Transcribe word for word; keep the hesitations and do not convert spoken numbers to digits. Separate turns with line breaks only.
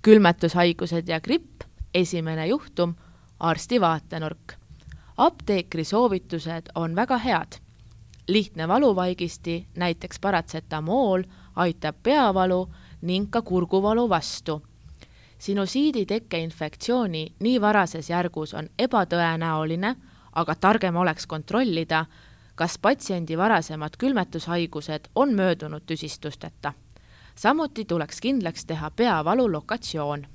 külmetushaigused ja gripp, esimene juhtum, arsti vaatenurk. Apteekri soovitused on väga head. Lihtne valuvaigisti, näiteks paratsetamool, aitab peavalu ning ka kurguvalu vastu. Sinusiidi tekke infektsiooni nii varases järgus on ebatõenäoline, aga targem oleks kontrollida, kas patsiendi varasemad külmetushaigused on möödunud tüsistusteta. Samuti tuleks kindlaks teha peavalu lokatsioon.